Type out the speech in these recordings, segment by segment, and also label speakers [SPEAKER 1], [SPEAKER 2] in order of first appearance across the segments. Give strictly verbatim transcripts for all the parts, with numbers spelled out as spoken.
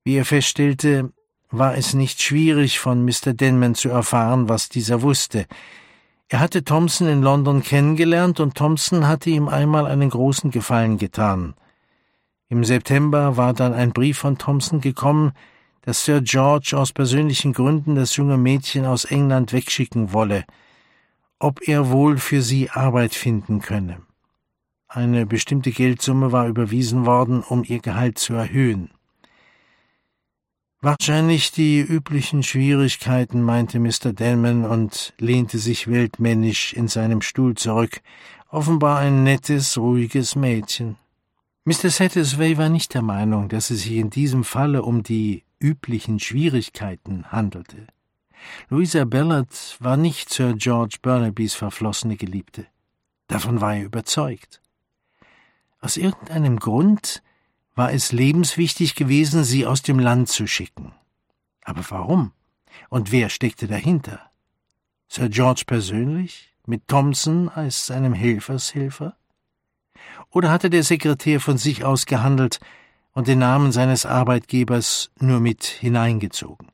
[SPEAKER 1] Wie er feststellte, war es nicht schwierig, von Mister Denman zu erfahren, was dieser wusste. Er hatte Thompson in London kennengelernt und Thompson hatte ihm einmal einen großen Gefallen getan. Im September war dann ein Brief von Thompson gekommen, dass Sir George aus persönlichen Gründen das junge Mädchen aus England wegschicken wolle, ob er wohl für sie Arbeit finden könne. Eine bestimmte Geldsumme war überwiesen worden, um ihr Gehalt zu erhöhen. Wahrscheinlich die üblichen Schwierigkeiten, meinte Mister Denman und lehnte sich weltmännisch in seinem Stuhl zurück. Offenbar ein nettes, ruhiges Mädchen. Mister Sattersway war nicht der Meinung, dass es sich in diesem Falle um die üblichen Schwierigkeiten handelte. Louisa Ballard war nicht Sir George Burnabys verflossene Geliebte. Davon war er überzeugt. Aus irgendeinem Grund war es lebenswichtig gewesen, sie aus dem Land zu schicken. Aber warum? Und wer steckte dahinter? Sir George persönlich, mit Thompson als seinem Helfershelfer? Oder hatte der Sekretär von sich aus gehandelt und den Namen seines Arbeitgebers nur mit hineingezogen?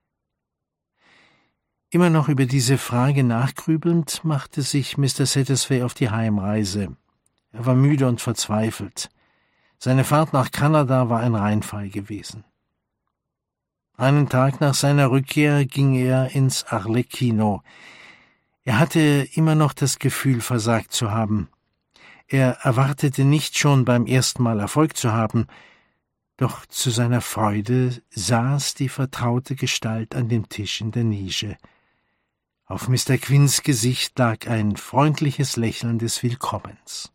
[SPEAKER 1] Immer noch über diese Frage nachgrübelnd, machte sich Mister Sattersway auf die Heimreise. Er war müde und verzweifelt. Seine Fahrt nach Kanada war ein Reinfall gewesen. Einen Tag nach seiner Rückkehr ging er ins Arlecchino. Er hatte immer noch das Gefühl, versagt zu haben. Er erwartete nicht schon beim ersten Mal Erfolg zu haben, doch zu seiner Freude saß die vertraute Gestalt an dem Tisch in der Nische. Auf Mister Quinns Gesicht lag ein freundliches Lächeln des Willkommens.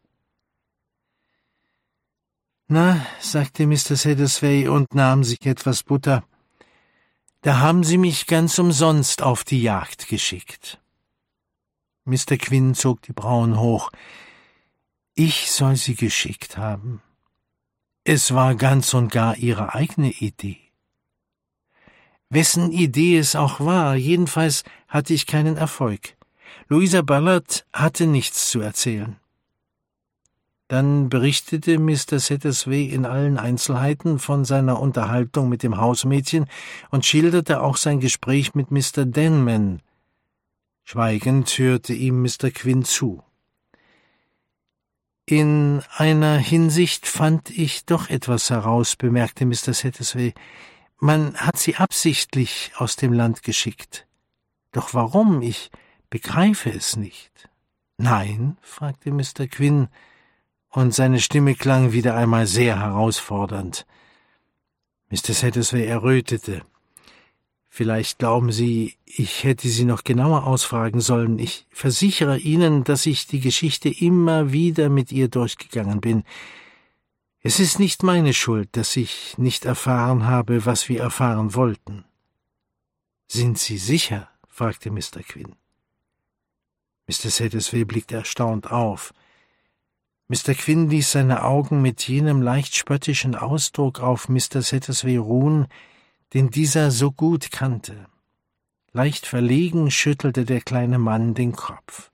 [SPEAKER 1] »Na«, sagte Mister Sattersway und nahm sich etwas Butter, »da haben Sie mich ganz umsonst auf die Jagd geschickt.« Mister Quinn zog die Brauen hoch. »Ich soll Sie geschickt haben? Es war ganz und gar Ihre eigene Idee.« »Wessen Idee es auch war, jedenfalls hatte ich keinen Erfolg. Louisa Ballard hatte nichts zu erzählen.« Dann berichtete Mister Sattersway in allen Einzelheiten von seiner Unterhaltung mit dem Hausmädchen und schilderte auch sein Gespräch mit Mister Denman. Schweigend hörte ihm Mister Quinn zu. »In einer Hinsicht fand ich doch etwas heraus«, bemerkte Mister Sattersway. »Man hat sie absichtlich aus dem Land geschickt. Doch warum? Ich begreife es nicht.« »Nein?« fragte Mister Quinn, und seine Stimme klang wieder einmal sehr herausfordernd. Mister Sattersway errötete. »Vielleicht glauben Sie, ich hätte Sie noch genauer ausfragen sollen. Ich versichere Ihnen, dass ich die Geschichte immer wieder mit ihr durchgegangen bin. Es ist nicht meine Schuld, dass ich nicht erfahren habe, was wir erfahren wollten.« »Sind Sie sicher?« fragte Mister Quinn. Mister Sattersway blickte erstaunt auf. Mister Quinn ließ seine Augen mit jenem leicht spöttischen Ausdruck auf Mister Sattersway ruhen, den dieser so gut kannte. Leicht verlegen schüttelte der kleine Mann den Kopf.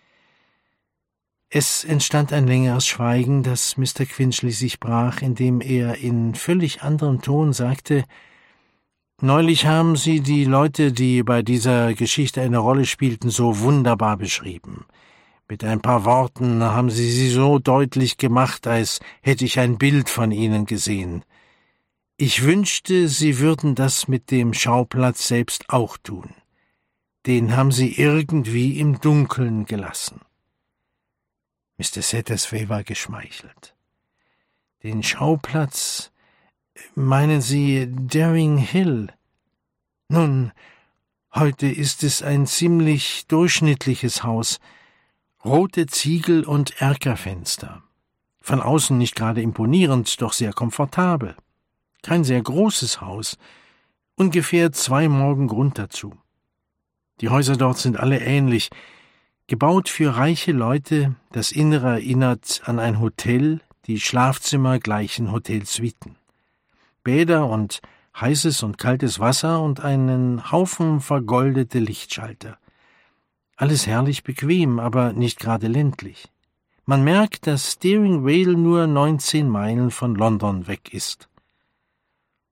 [SPEAKER 1] Es entstand ein längeres Schweigen, das Mister Quinn schließlich brach, indem er in völlig anderem Ton sagte: »Neulich haben Sie die Leute, die bei dieser Geschichte eine Rolle spielten, so wunderbar beschrieben. Mit ein paar Worten haben Sie sie so deutlich gemacht, als hätte ich ein Bild von ihnen gesehen. Ich wünschte, Sie würden das mit dem Schauplatz selbst auch tun. Den haben Sie irgendwie im Dunkeln gelassen.« Mister Sattersway war geschmeichelt. »Den Schauplatz? Meinen Sie Daring Hill? Nun, heute ist es ein ziemlich durchschnittliches Haus. Rote Ziegel und Erkerfenster. Von außen nicht gerade imponierend, doch sehr komfortabel. Kein sehr großes Haus. Ungefähr zwei Morgen Grund dazu. Die Häuser dort sind alle ähnlich. Gebaut für reiche Leute, das Innere erinnert an ein Hotel, die Schlafzimmer gleichen Hotelsuiten. Bäder und heißes und kaltes Wasser und einen Haufen vergoldete Lichtschalter. Alles herrlich bequem, aber nicht gerade ländlich. Man merkt, dass Daring Vale nur neunzehn Meilen von London weg ist.«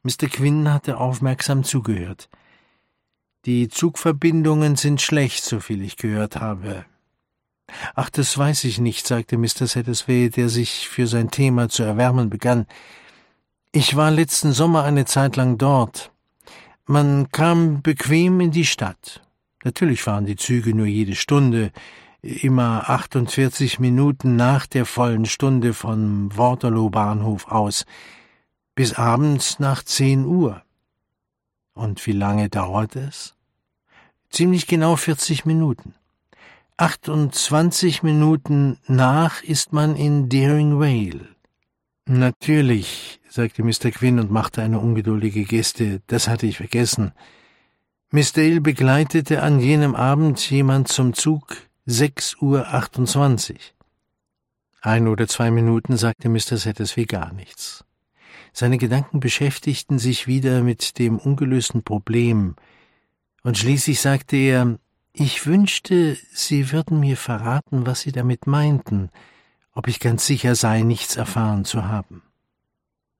[SPEAKER 1] Mister Quinn hatte aufmerksam zugehört. »Die Zugverbindungen sind schlecht, soviel ich gehört habe.« »Ach, das weiß ich nicht«, sagte Mister Sattersway, der sich für sein Thema zu erwärmen begann. »Ich war letzten Sommer eine Zeit lang dort. Man kam bequem in die Stadt. Natürlich fahren die Züge nur jede Stunde, immer achtundvierzig Minuten nach der vollen Stunde vom Waterloo-Bahnhof aus, bis abends nach zehn Uhr. Und wie lange dauert es? Ziemlich genau vierzig Minuten. achtundzwanzig Minuten nach ist man in Dering Vale.« »Natürlich«, sagte Mister Quinn und machte eine ungeduldige Geste, »das hatte ich vergessen. Miss Dale begleitete an jenem Abend jemand zum Zug sechs Uhr achtundzwanzig. Ein oder zwei Minuten sagte Mister Sattersway gar nichts. Seine Gedanken beschäftigten sich wieder mit dem ungelösten Problem, und schließlich sagte er, »Ich wünschte, Sie würden mir verraten, was Sie damit meinten, ob ich ganz sicher sei, nichts erfahren zu haben.«